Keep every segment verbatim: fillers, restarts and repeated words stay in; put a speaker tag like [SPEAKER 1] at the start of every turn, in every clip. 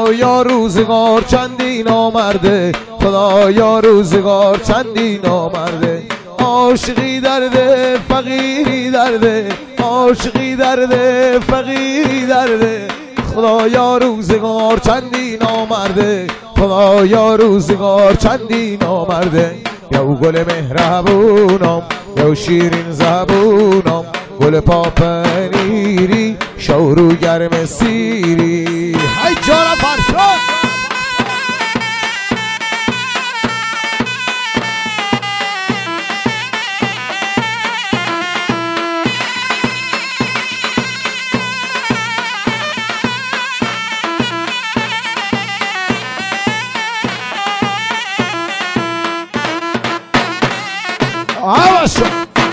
[SPEAKER 1] خدایا روزگار چندی نامرده، خدایا روزگار چندی نامرده. عاشقی درده فقیری درده، عاشقی درده فقیری درده. خدایا روزگار چندی نامرده، خدایا روزگار چندی نامرده. یا گل مهربونم یا شیرین زبونم، گل پاپنیری شورو گرم سیری. های جانم فرشاد آواشو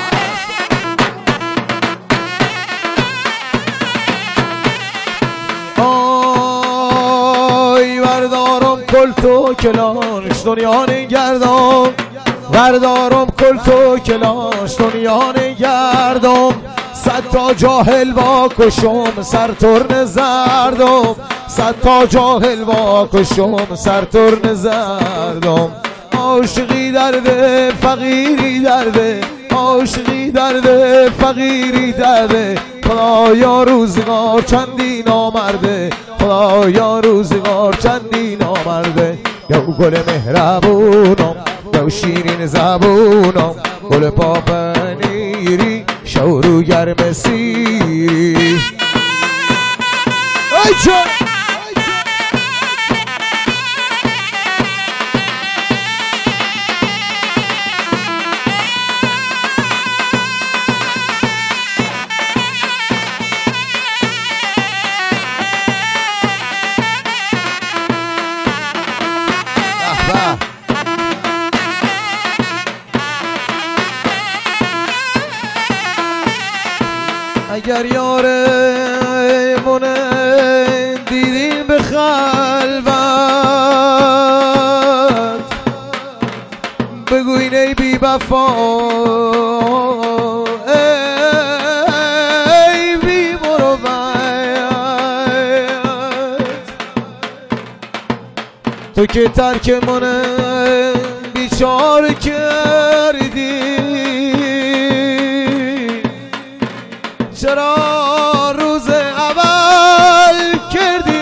[SPEAKER 1] آی بردارم کل تو کلاش دنیا نگردم، بردارم کل تو کلاش دنیا نگردم. صد تا جاهل با کشم سر ترن زردم، صد تا جاهل با کشم سر ترن زردم. عاشقی درده فقیری درده، عاشقی درده فقیری درده. خدایا روزگار چندی نامرده، خدایا روزگار چندی نامرده. یا گل مهربونم یا شیرین زبونم، گل پاپنیری شورو گرم سیری. ای جان اگر یارمونه دیدین به خلوت، بگوین ای بی وفا ای بی مروت، تو که ترک منه بیچاره کردی. چرا روز اول کردی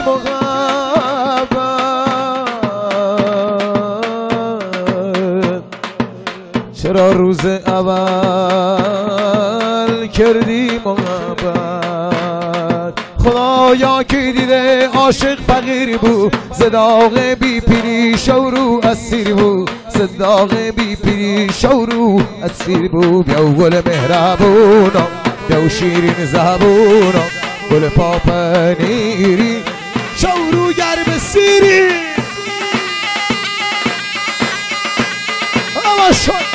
[SPEAKER 1] محبت، چرا روز اول کردی محبت. خدایا کی دیده عاشق فقیر بود، صداق بی پیری شورو اسیر بود، صداق بی پیری شورو اسیر بود. یا گل مهربونم یا شیرین زبونم، گل پاپنیری شورو گرم سیری. آواشو